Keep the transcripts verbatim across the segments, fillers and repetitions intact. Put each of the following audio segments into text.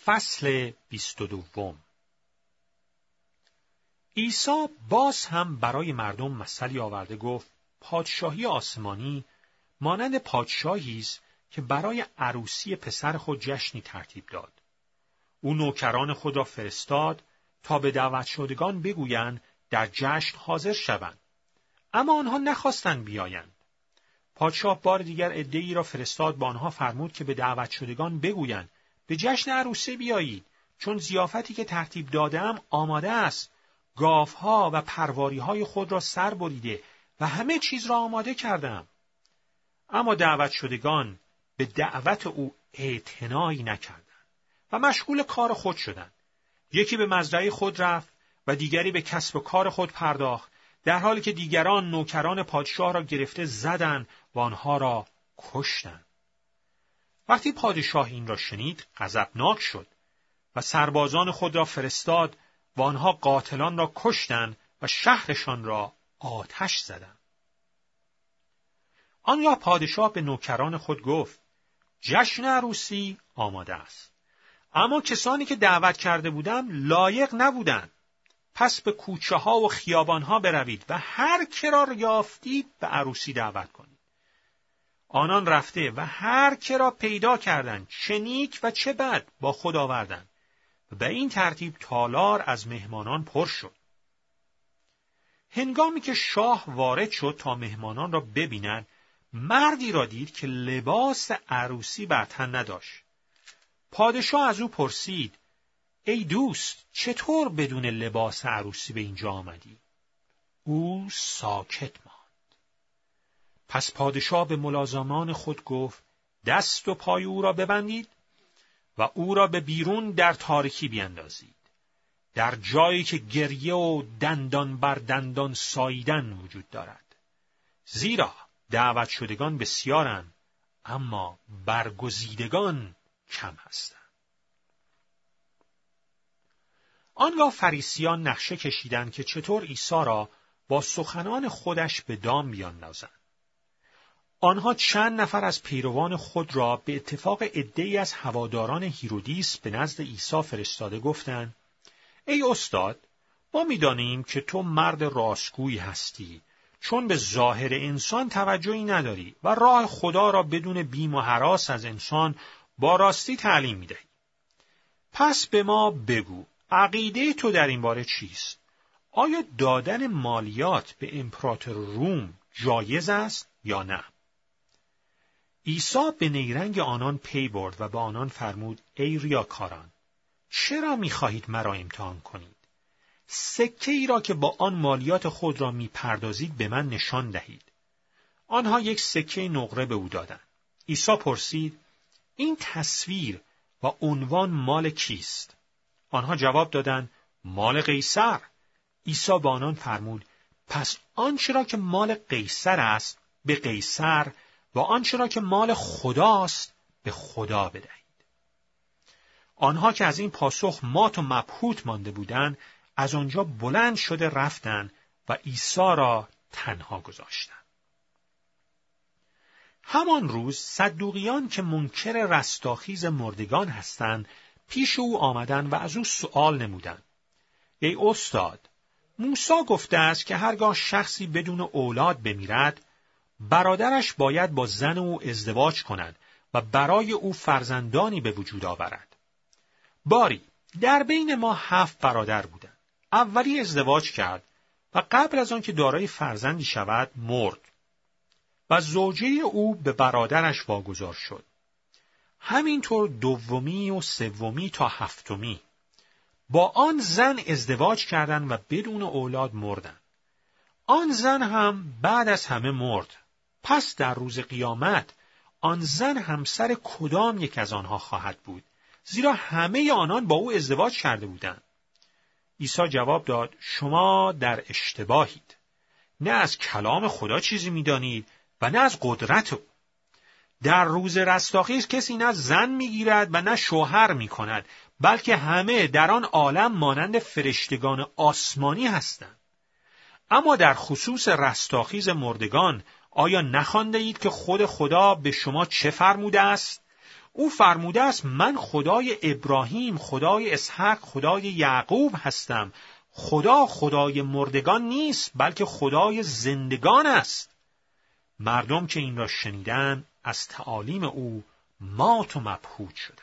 فصل بیست و دوم. عیسی باز هم برای مردم مثلی آورده گفت پادشاهی آسمانی مانند پادشاهی است که برای عروسی پسر خود جشنی ترتیب داد. او نوکران خود را فرستاد تا به دعوت شدگان بگویند در جشن حاضر شوند، اما آنها نخواستند بیایند. پادشاه بار دیگر عده‌ای را فرستاد با آنها فرمود که به دعوت شدگان بگویند به جشن عروسی بیایید، چون ضیافتی که ترتیب دادم آماده است. گاوها و پرواریهای خود را سر بریده و همه چیز را آماده کردم. اما دعوت شدگان به دعوت او اعتنایی نکردند و مشغول کار خود شدند. یکی به مزرعه خود رفت و دیگری به کسب و کار خود پرداخت، در حالی که دیگران نوکران پادشاه را گرفته زدند و آنها را کشتند. وقتی پادشاه این را شنید غضبناک شد و سربازان خود را فرستاد و آنها قاتلان را کشتند و شهرشان را آتش زدند. آنگاه پادشاه به نوکران خود گفت جشن عروسی آماده است، اما کسانی که دعوت کرده بودم لایق نبودند. پس به کوچه ها و خیابان ها بروید و هر که را یافتید به عروسی دعوت کنید. آنان رفته و هر که را پیدا کردند، چه نیک و چه بد، با خود آوردند و به این ترتیب تالار از مهمانان پر شد. هنگامی که شاه وارد شد تا مهمانان را ببیند، مردی را دید که لباس عروسی بر تن نداشت. پادشاه از او پرسید ای دوست، چطور بدون لباس عروسی به اینجا آمدی؟ او ساکت ماند. پس پادشاه به ملازمان خود گفت دست و پای او را ببندید و او را به بیرون در تاریکی بیندازید، در جایی که گریه و دندان بر دندان ساییدن وجود دارد. زیرا دعوت شدگان بسیارند، اما برگزیدگان کم هستند. آنگاه فریسیان نقشه کشیدند که چطور عیسی را با سخنان خودش به دام بیاندازند. آنها چند نفر از پیروان خود را به اتفاق عده‌ای از هواداران هیرودیس به نزد عیسی فرستاده گفتند ای استاد، ما می‌دانیم که تو مرد راستگویی هستی، چون به ظاهر انسان توجهی نداری و راه خدا را بدون بیم و هراس از انسان با راستی تعلیم می‌دهی. پس به ما بگو عقیده تو در این باره چیست؟ آیا دادن مالیات به امپراتور روم جایز است یا نه؟ عیسی به نیرنگ آنان پی برد و به آنان فرمود ای ریاکاران، چرا می‌خواهید مرا امتحان کنید؟ سکه ای را که با آن مالیات خود را می‌پردازید به من نشان دهید. آنها یک سکه نقره به او دادند. عیسی پرسید این تصویر و عنوان مال کیست؟ آنها جواب دادند مال قیصر. عیسی به آنان فرمود پس آنچه را که مال قیصر است به قیصر و آنچه را که مال خداست به خدا بدهید. آنها که از این پاسخ مات و مبهوت مانده بودند از آنجا بلند شده رفتند و عیسی را تنها گذاشتند. همان روز صدوقیان که منکر رستاخیز مردگان هستند پیش او آمدند و از او سؤال نمودند ای استاد، موسی گفته است که هرگاه شخصی بدون اولاد بمیرد برادرش باید با زن او ازدواج کند و برای او فرزندانی به وجود آورد. باری در بین ما هفت برادر بودند. اولی ازدواج کرد و قبل از آن که دارای فرزندی شود مرد و زوجه او به برادرش واگذار شد. همینطور دومی و سومی تا هفتمی با آن زن ازدواج کردند و بدون اولاد مردند. آن زن هم بعد از همه مرد. پس در روز قیامت آن زن همسر کدام یک از آنها خواهد بود؟ زیرا همه آنان با او ازدواج کرده بودند. عیسی جواب داد شما در اشتباهید. نه از کلام خدا چیزی می‌دانید و نه از قدرت او. در روز رستاخیز کسی نه زن می‌گیرد و نه شوهر می‌کند، بلکه همه در آن عالم مانند فرشتگان آسمانی هستند. اما در خصوص رستاخیز مردگان آیا نخوانده اید که خود خدا به شما چه فرموده است؟ او فرموده است من خدای ابراهیم، خدای اسحاق، خدای یعقوب هستم. خدا خدای مردگان نیست بلکه خدای زندگان است. مردم که این را شنیدند از تعالیم او مات و مبهوت شدند.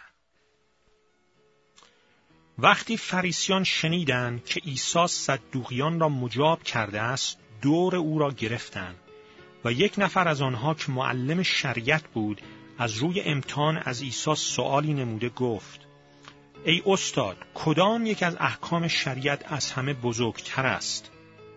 وقتی فریسیان شنیدند که عیسی صدوقیان را مجاب کرده است، دور او را گرفتند و یک نفر از آنها که معلم شریعت بود از روی امتحان از عیسی سؤالی نموده گفت: ای استاد، کدام یک از احکام شریعت از همه بزرگتر است؟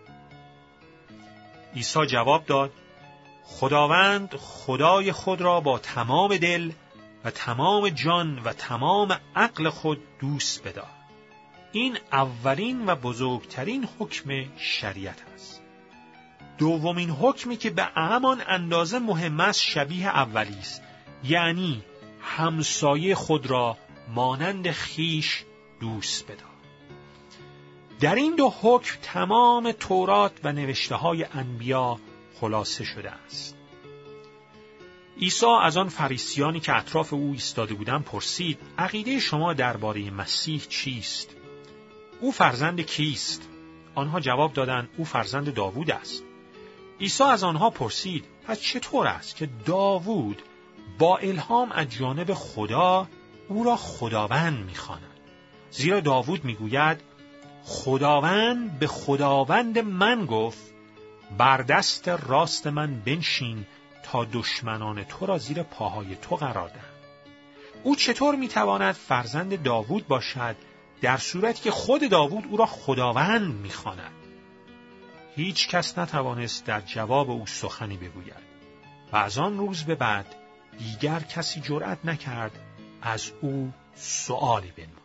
عیسی جواب داد: خداوند خدای خود را با تمام دل و تمام جان و تمام عقل خود دوست بدار. این اولین و بزرگترین حکم شریعت است. دومین حکمی که به همان اندازه مهم است شبیه اولی است، یعنی همسایه خود را مانند خیش دوست بدار. در این دو حکم تمام تورات و نوشته های انبیا خلاصه شده است. عیسی از آن فریسیانی که اطراف او ایستاده بودند پرسید: عقیده شما درباره مسیح چیست؟ او فرزند کیست؟ آنها جواب دادند: او فرزند داوود است. عیسی از آنها پرسید: پس چطور است که داوود با الهام از جانب خدا او را خداوند می‌خواند؟ زیرا داوود می‌گوید: خداوند به خداوند من گفت بر دست راست من بنشین تا دشمنان تو را زیر پاهای تو قرار دهم. او چطور می‌تواند فرزند داوود باشد در صورتی که خود داوود او را خداوند می‌خواند؟ هیچ کس نتوانست در جواب او سخنی بگوید و از آن روز به بعد دیگر کسی جرأت نکرد از او سؤالی بنماید.